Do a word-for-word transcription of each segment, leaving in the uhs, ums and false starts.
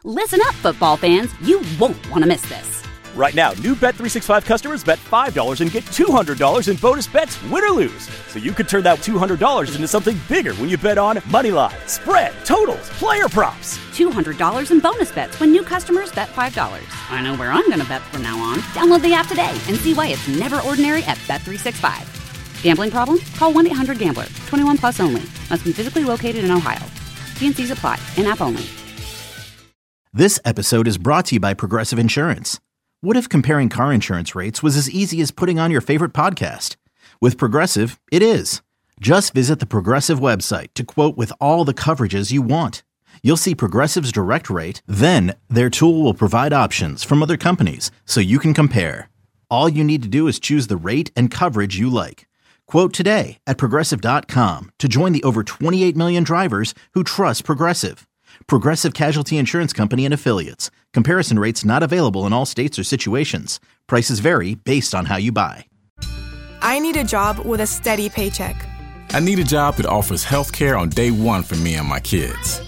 Listen up, football fans. You won't want to miss this. Right now, new Bet three sixty-five customers bet five dollars and get two hundred dollars in bonus bets, win or lose. So you could turn that two hundred dollars into something bigger when you bet on money line, spread, totals, player props. two hundred dollars in bonus bets when new customers bet five dollars. I know where I'm going to bet from now on. Download the app today and see why it's never ordinary at Bet three sixty-five. Gambling problem? Call one eight hundred gambler. twenty-one plus only. Must be physically located in Ohio. T and C's apply. In-app only. This episode is brought to you by Progressive Insurance. What if comparing car insurance rates was as easy as putting on your favorite podcast? With Progressive, it is. Just visit the Progressive website to quote with all the coverages you want. You'll see Progressive's direct rate, then their tool will provide options from other companies so you can compare. All you need to do is choose the rate and coverage you like. Quote today at Progressive dot com to join the over twenty-eight million drivers who trust Progressive. Progressive Casualty Insurance Company and Affiliates. Comparison rates not available in all states or situations. Prices vary based on how you buy. I need a job with a steady paycheck. I need a job that offers health care on day one for me and my kids.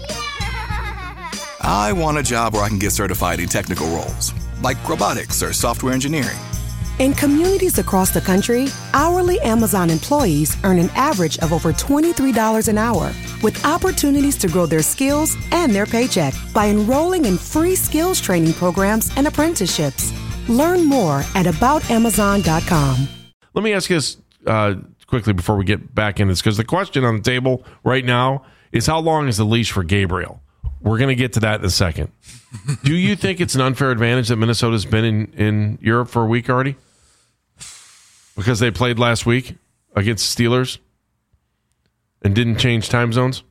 I want a job where I can get certified in technical roles, like robotics or software engineering. In communities across the country, hourly Amazon employees earn an average of over twenty-three dollars an hour, with opportunities to grow their skills and their paycheck by enrolling in free skills training programs and apprenticeships. Learn more at about amazon dot com. Let me ask you this uh, quickly before we get back in this, because the question on the table right now is how long is the leash for Gabriel? We're going to get to that in a second. Do you think it's an unfair advantage that Minnesota's been in, in Europe for a week already? Because they played last week against the Steelers and didn't change time zones?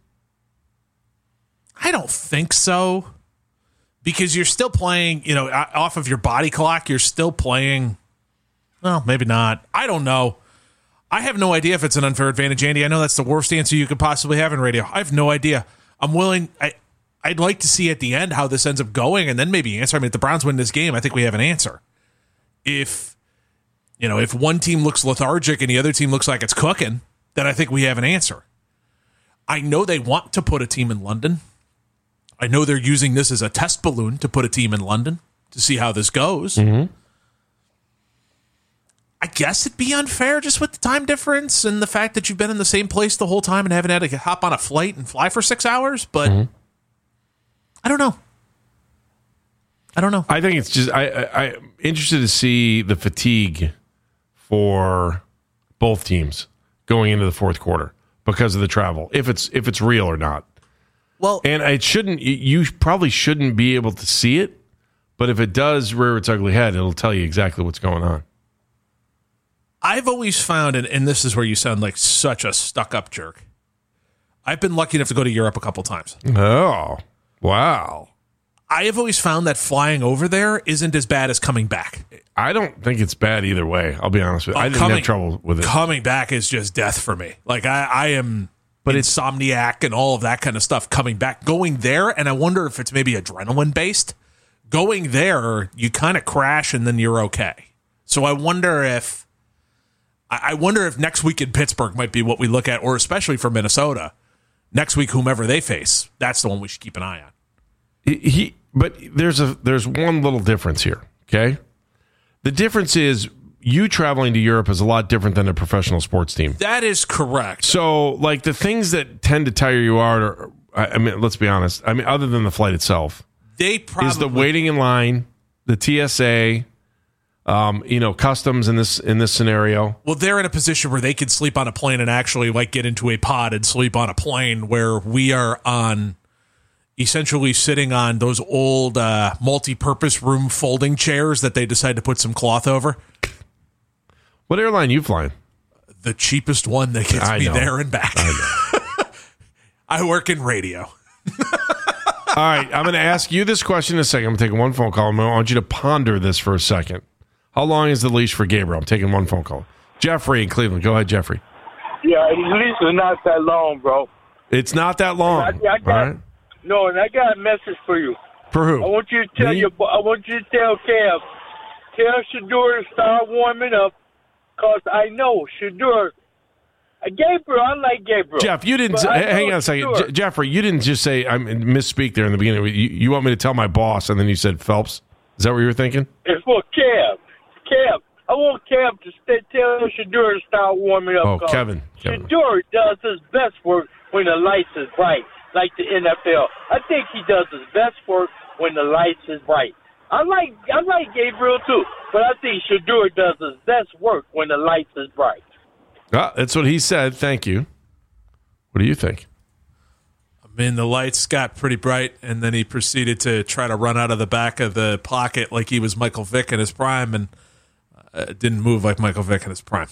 I don't think so. Because you're still playing, you know, off of your body clock, you're still playing. Well, maybe not. I don't know. I have no idea if it's an unfair advantage, Andy. I know that's the worst answer you could possibly have in radio. I have no idea. I'm willing. I, I'd like to see at the end how this ends up going and then maybe answer. I mean, if the Browns win this game, I think we have an answer. If, you know, if one team looks lethargic and the other team looks like it's cooking, then I think we have an answer. I know they want to put a team in London. I know they're using this as a test balloon to put a team in London to see how this goes. Mm-hmm. I guess it'd be unfair just with the time difference and the fact that you've been in the same place the whole time and haven't had to hop on a flight and fly for six hours, but mm-hmm. I don't know. I don't know. I think it's just I, I, I'm interested to see the fatigue for both teams going into the fourth quarter because of the travel, if it's if it's real or not. Well, and it shouldn't. You probably shouldn't be able to see it, but if it does rear its ugly head, it'll tell you exactly what's going on. I've always found, and, and this is where you sound like such a stuck-up jerk. I've been lucky enough to go to Europe a couple times. Oh, wow. I have always found that flying over there isn't as bad as coming back. I don't think it's bad either way. I'll be honest with you. Oh, I didn't coming, have trouble with it. Coming back is just death for me. Like, I, I am but insomniac and all of that kind of stuff coming back. Going there, and I wonder if it's maybe adrenaline-based. Going there, you kind of crash and then you're okay. So I wonder if I wonder if next week in Pittsburgh might be what we look at, or especially for Minnesota, next week, whomever they face, that's the one we should keep an eye on. He, he but there's a there's one little difference here, okay? The difference is you traveling to Europe is a lot different than a professional sports team. That is correct. So, like, the things that tend to tire you out, are, I mean, let's be honest, I mean, other than the flight itself, they probably, is the waiting in line, the T S A, Um, you know, customs in this in this scenario. Well, they're in a position where they can sleep on a plane and actually like get into a pod and sleep on a plane, where we are on essentially sitting on those old uh, multi-purpose room folding chairs that they decide to put some cloth over. What airline you flying? The cheapest one that gets I me know. there and back. I know. I work in radio. All right, I'm going to ask you this question in a second. I'm going to take one phone call. I want you to ponder this for a second. How long is the leash for Gabriel? I'm taking one phone call. Jeffrey in Cleveland. Go ahead, Jeffrey. Yeah, the leash is not that long, bro. It's not that long. I, I got, all right? No, and I got a message for you. For who? I want you to tell Me? your, I want you to tell Kev, tell Shedeur to start warming up, because I know Shedeur Uh, Gabriel, I like Gabriel. Jeff, you didn't. But I Hang know on a second, Shador. Je- Jeffrey. You didn't just say I misspeak there in the beginning. You, you want me to tell my boss, and then you said Phelps. Is that what you were thinking? It's for Kev. Kev. I want Kev to stay, tell Shador to start warming up. Oh, 'cause Kevin. Kevin. Shador does his best work when the lights is bright, like the N F L. I think he does his best work when the lights is bright. I like I like Gabriel too, but I think Shador does his best work when the lights is bright. Ah, that's what he said. Thank you. What do you think? I mean, the lights got pretty bright, and then he proceeded to try to run out of the back of the pocket like he was Michael Vick in his prime, and uh, didn't move like Michael Vick in his prime.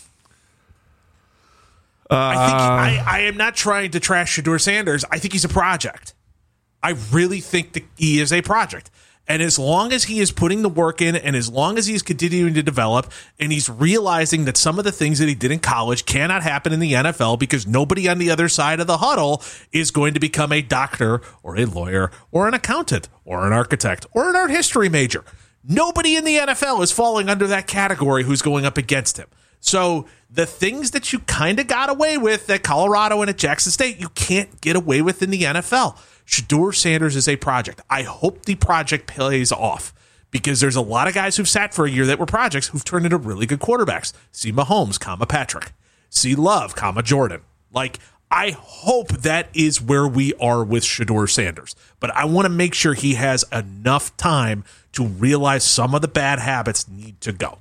Uh, I think I, I am not trying to trash Shador Sanders. I think he's a project. I really think that he is a project. And as long as he is putting the work in, and as long as he's continuing to develop, and he's realizing that some of the things that he did in college cannot happen in the N F L because nobody on the other side of the huddle is going to become a doctor or a lawyer or an accountant or an architect or an art history major. Nobody in the N F L is falling under that category who's going up against him. So the things that you kind of got away with at Colorado and at Jackson State, you can't get away with in the N F L. Shador Sanders is a project. I hope the project pays off because there's a lot of guys who've sat for a year that were projects who've turned into really good quarterbacks. See Mahomes, comma Patrick. See Love, comma Jordan. Like, I hope that is where we are with Shador Sanders. But I want to make sure he has enough time to realize some of the bad habits need to go.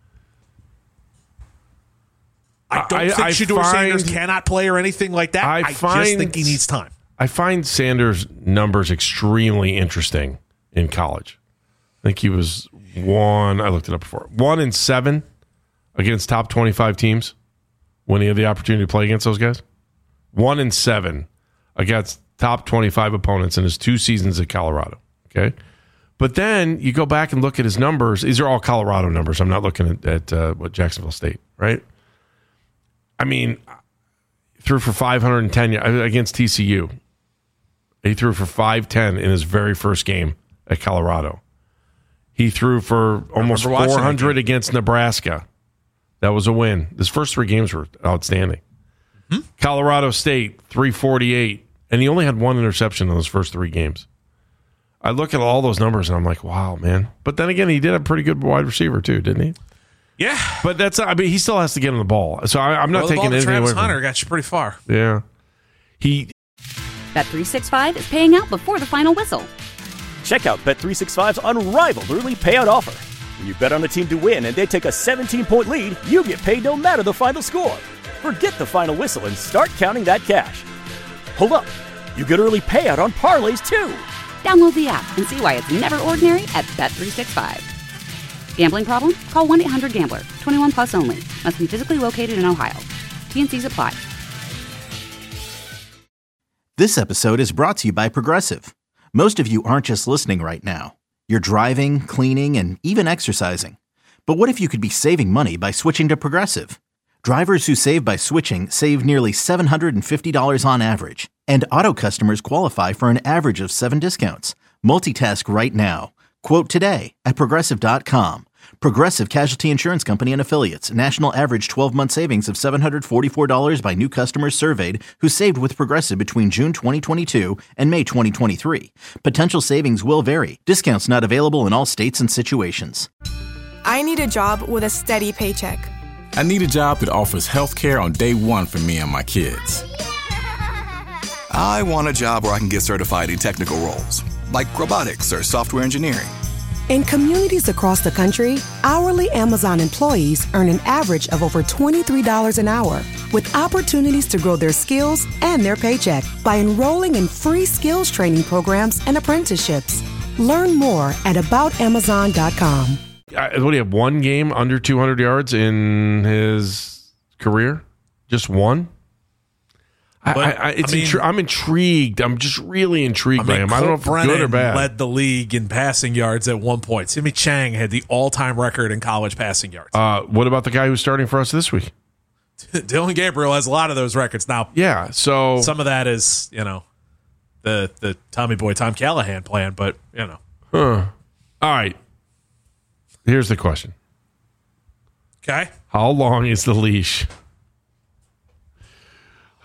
I don't I, think I Shador find, Sanders cannot play or anything like that. I, I find, just think he needs time. I find Sanders' numbers extremely interesting in college. I think he was one, I looked it up before, one in seven against top twenty-five teams when he had the opportunity to play against those guys. One in seven against top twenty-five opponents in his two seasons at Colorado. Okay. But then you go back and look at his numbers. These are all Colorado numbers. I'm not looking at, at uh, what Jacksonville State, right? I mean, threw for five hundred ten against T C U. He threw for five ten in his very first game at Colorado. He threw for almost four hundred against Nebraska. That was a win. His first three games were outstanding. Mm-hmm. Colorado State, three forty-eight, and he only had one interception in those first three games. I look at all those numbers, and I'm like, wow, man. But then again, he did have a pretty good wide receiver, too, didn't he? Yeah. But that's, I mean, he still has to get him the ball. So I, I'm not well, taking anything away Travis from Hunter him. got you pretty far. Yeah. He... Bet three sixty-five is paying out before the final whistle. Check out Bet three sixty-five's unrivaled early payout offer. When you bet on a team to win and they take a seventeen-point lead, you get paid no matter the final score. Forget the final whistle and start counting that cash. Hold up. You get early payout on parlays, too. Download the app and see why it's never ordinary at Bet three sixty-five. Gambling problem? Call one eight hundred gambler. twenty-one plus only. Must be physically located in Ohio. T and C's apply. This episode is brought to you by Progressive. Most of you aren't just listening right now. You're driving, cleaning, and even exercising. But what if you could be saving money by switching to Progressive? Drivers who save by switching save nearly seven hundred fifty dollars on average. And auto customers qualify for an average of seven discounts. Multitask right now. Quote today at Progressive dot com. Progressive Casualty Insurance Company and Affiliates. National average twelve-month savings of seven hundred forty-four dollars by new customers surveyed who saved with Progressive between June twenty twenty-two and May twenty twenty-three. Potential savings will vary. Discounts not available in all states and situations. I need a job with a steady paycheck. I need a job that offers health care on day one for me and my kids. I want a job where I can get certified in technical roles, like robotics or software engineering. In communities across the country, hourly Amazon employees earn an average of over twenty-three dollars an hour, with opportunities to grow their skills and their paycheck by enrolling in free skills training programs and apprenticeships. Learn more at about amazon dot com. Uh, what do you have? One game under two hundred yards in his career? Just one? I, But, I, I, it's I mean- intri- I'm intrigued. I'm just really intrigued I by mean, him. I don't know if Colt it's good or Brennan bad. led the league in passing yards at one point. Timmy Chang had the all-time record in college passing yards. Uh, what about the guy who's starting for us this week? Dylan Gabriel has a lot of those records now. Yeah, so Some of that is, you know, the the Tommy Boy Tom Callahan plan, but you know, huh. All right. Here's the question: okay. how long is the leash?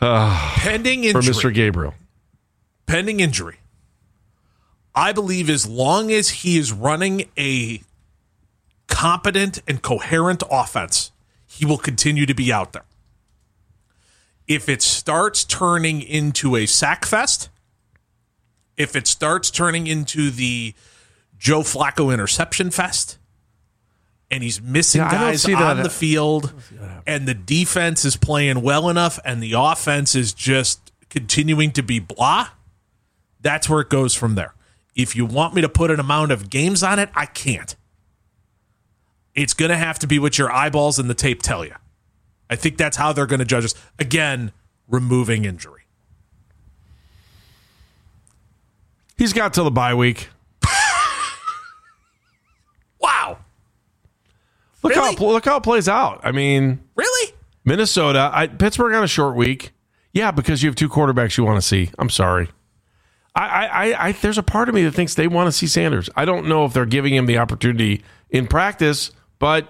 pending injury. For Mister Gabriel. Pending injury. I believe as long as he is running a competent and coherent offense, he will continue to be out there. If it starts turning into a sack fest, if it starts turning into the Joe Flacco interception fest, and he's missing yeah, guys on the field, and the defense is playing well enough, and the offense is just continuing to be blah, that's where it goes from there. If you want me to put an amount of games on it, I can't. It's going to have to be what your eyeballs and the tape tell you. I think that's how they're going to judge us. Again, removing injury. He's got till the bye week. Wow. Look Really? how look how it plays out. I mean, Really? Minnesota, I, Pittsburgh on a short week. Yeah, because you have two quarterbacks you want to see. I'm sorry. I, I, I, there's a part of me that thinks they want to see Sanders. I don't know if they're giving him the opportunity in practice, but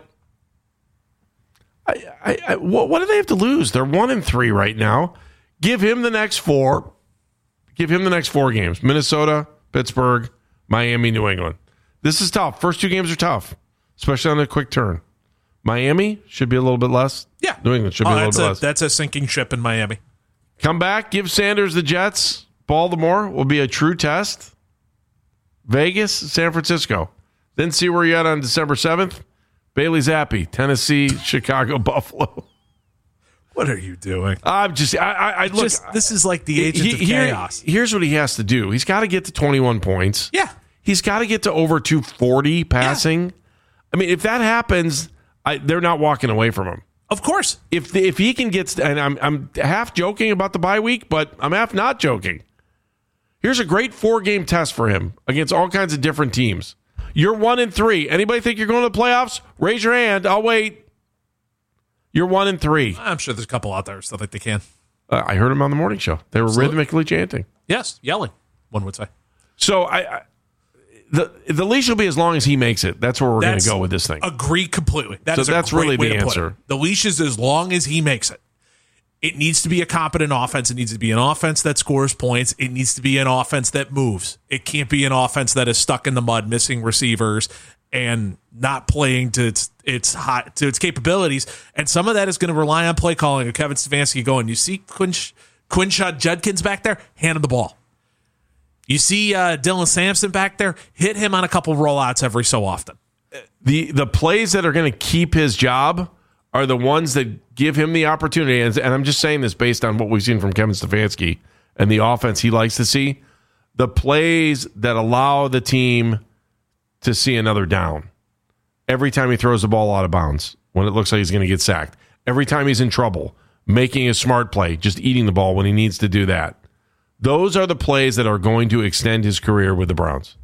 I, I, I, what, what do they have to lose? They're one and three right now. Give him the next four. Give him the next four games: Minnesota, Pittsburgh, Miami, New England. This is tough. First two games are tough, especially on a quick turn. Miami should be a little bit less. Yeah. New England should be oh, a little that's bit a, less. That's a sinking ship in Miami. Come back, give Sanders the Jets. Baltimore will be a true test. Vegas, San Francisco. Then see where you're at on December seventh. Bailey Zappi, Tennessee, Chicago, Buffalo. What are you doing? I'm just, I, I, I look. Just, this is like the agent he, of here, chaos. Here's what he has to do. He's got to get to twenty-one points. Yeah. He's got to get to over two forty passing. Yeah. I mean, if that happens, I, they're not walking away from him. Of course. If the, if he can get, and I'm I'm half joking about the bye week, but I'm half not joking. Here's a great four-game test for him against all kinds of different teams. You're one and three. Anybody think you're going to the playoffs? Raise your hand. I'll wait. You're one and three. I'm sure there's a couple out there still think they can. Uh, I heard them on the morning show. They were Absolutely. rhythmically chanting. Yes, yelling, one would say. So I, I the the leash will be as long as he makes it. That's where we're going to go with this thing. Agree completely. That so is a that's great really way the to put answer. it. The leash is as long as he makes it. It needs to be a competent offense. It needs to be an offense that scores points. It needs to be an offense that moves. It can't be an offense that is stuck in the mud, missing receivers, and not playing to its its hot to its capabilities. And some of that is going to rely on play calling. Of Kevin Stefanski going, you see Quinsh, Quinshot Judkins back there? Hand him the ball. You see uh, Dylan Sampson back there? Hit him on a couple rollouts every so often. The the plays that are going to keep his job are the ones that give him the opportunity. And, and I'm just saying this based on what we've seen from Kevin Stefanski and the offense he likes to see. The plays that allow the team to see another down. Every time he throws the ball out of bounds, when it looks like he's going to get sacked. Every time he's in trouble, making a smart play, just eating the ball when he needs to do that. Those are the plays that are going to extend his career with the Browns.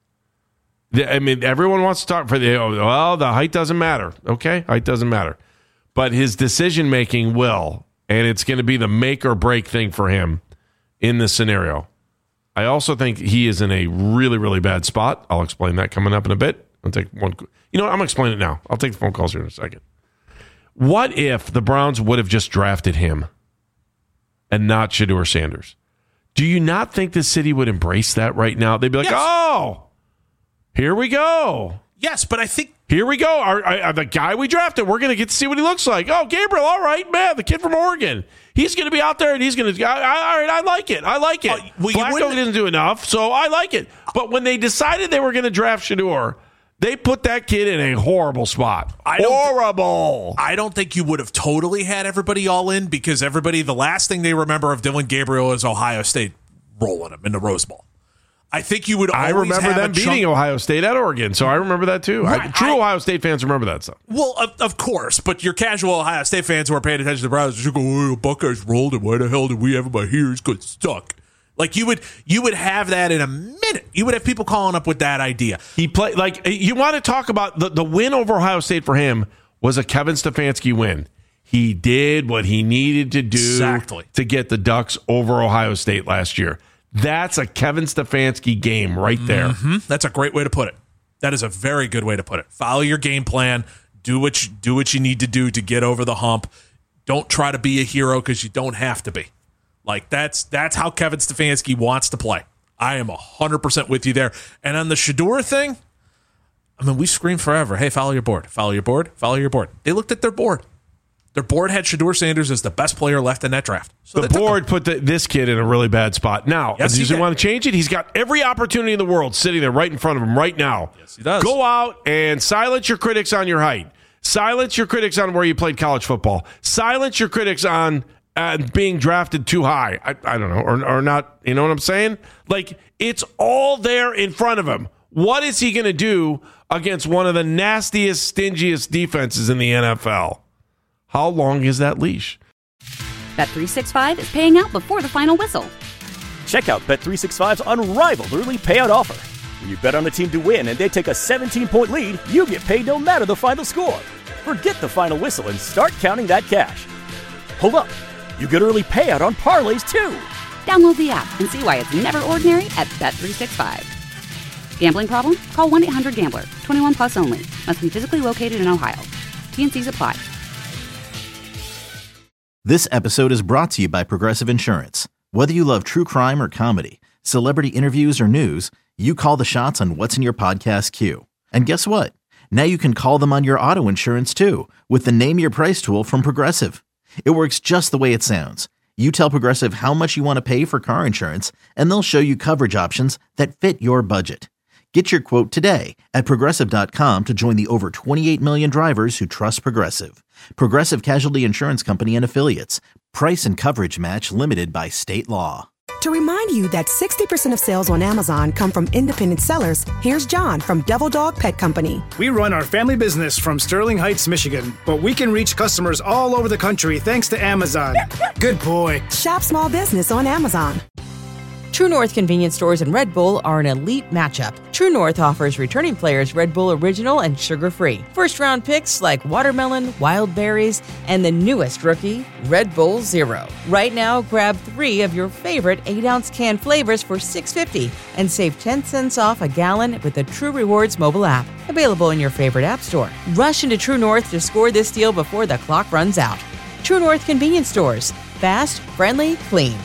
I mean, everyone wants to talk for the, well, the height doesn't matter. Okay, height doesn't matter. But his decision-making will, and it's going to be the make or break thing for him in this scenario. I also think he is in a really, really bad spot. I'll explain that coming up in a bit. I'll take one. You know what? I'm going to explain it now. I'll take the phone calls here in a second. What if the Browns would have just drafted him and not Shedeur Sanders? Do you not think the city would embrace that right now? They'd be like, yes. oh, here we go. Yes, but I think... Here we go. Our, our, the guy we drafted, we're going to get to see what he looks like. Oh, Gabriel, all right, man, the kid from Oregon. He's going to be out there, and he's going to... All right, I like it. I like it. Uh, well, Flacco didn't do enough, so I like it. But when they decided they were going to draft Shedeur, they put that kid in a horrible spot. I don't horrible. Th- I don't think you would have totally had everybody all in because everybody, the last thing they remember of Dylan Gabriel is Ohio State rolling him in the Rose Bowl. I think you would always I remember have them beating chunk- Ohio State at Oregon, so I remember that too. Right, I, true I, Ohio State fans remember that stuff. Well, of, of course, but your casual Ohio State fans who are paying attention to the Browns, you go, oh, Buckeyes rolled him. Why the hell did we have him by here? He's got stuck. Like you would, you would have that in a minute. You would have people calling up with that idea. He played like you want to talk about the, the win over Ohio State for him was a Kevin Stefanski win. He did what he needed to do exactly. to get the Ducks over Ohio State last year. That's a Kevin Stefanski game right there. Mm-hmm. That's a great way to put it. That is a very good way to put it. Follow your game plan. Do what you, do what you need to do to get over the hump. Don't try to be a hero because you don't have to be. Like, that's that's how Kevin Stefanski wants to play. I am one hundred percent with you there. And on the Shedeur thing, I mean, we screamed forever, hey, follow your board, follow your board, follow your board. They looked at their board. Their board had Shedeur Sanders as the best player left in that draft. So the board put the, this kid in a really bad spot. Now, yes, does he, he want to change it? He's got every opportunity in the world sitting there right in front of him right now. Yes, he does. Go out and silence your critics on your height. Silence your critics on where you played college football. Silence your critics on uh, being drafted too high. I, I don't know, or, or not. You know what I'm saying? Like, it's all there in front of him. What is he going to do against one of the nastiest, stingiest defenses in the N F L? How long is that leash? Bet three sixty-five is paying out before the final whistle. Check out Bet three sixty-five's unrivaled early payout offer. When you bet on a team to win and they take a seventeen-point lead, you get paid no matter the final score. Forget the final whistle and start counting that cash. Hold up. You get early payout on parlays, too. Download the app and see why it's never ordinary at Bet three sixty-five. Gambling problem? Call one eight hundred gambler. twenty-one plus only. Must be physically located in Ohio. T and C's apply. This episode is brought to you by Progressive Insurance. Whether you love true crime or comedy, celebrity interviews or news, you call the shots on what's in your podcast queue. And guess what? Now you can call them on your auto insurance too with the Name Your Price tool from Progressive. It works just the way it sounds. You tell Progressive how much you want to pay for car insurance, and they'll show you coverage options that fit your budget. Get your quote today at Progressive dot com to join the over twenty-eight million drivers who trust Progressive. Progressive Casualty Insurance Company and Affiliates. Price and coverage match limited by state law. To remind you that sixty percent of sales on Amazon come from independent sellers, here's John from Devil Dog Pet Company. We run our family business from Sterling Heights, Michigan, but we can reach customers all over the country thanks to Amazon. Good boy. Shop small business on Amazon. True North convenience stores and Red Bull are an elite matchup. True North offers returning players Red Bull Original and sugar-free. First-round picks like watermelon, wild berries, and the newest rookie, Red Bull Zero. Right now, grab three of your favorite eight-ounce can flavors for six dollars and fifty cents and save ten cents off a gallon with the True Rewards mobile app. Available in your favorite app store. Rush into True North to score this deal before the clock runs out. True North convenience stores. Fast, friendly, clean.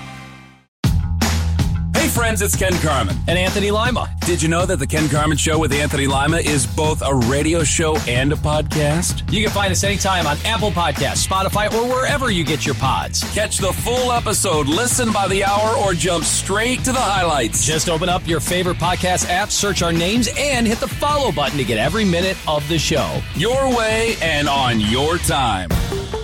Hey friends, it's Ken Carman. And Anthony Lima. Did you know that the Ken Carman Show with Anthony Lima is both a radio show and a podcast? You can find us anytime on Apple Podcasts, Spotify, or wherever you get your pods. Catch the full episode, listen by the hour, or jump straight to the highlights. Just open up your favorite podcast app, search our names, and hit the follow button to get every minute of the show. Your way and on your time.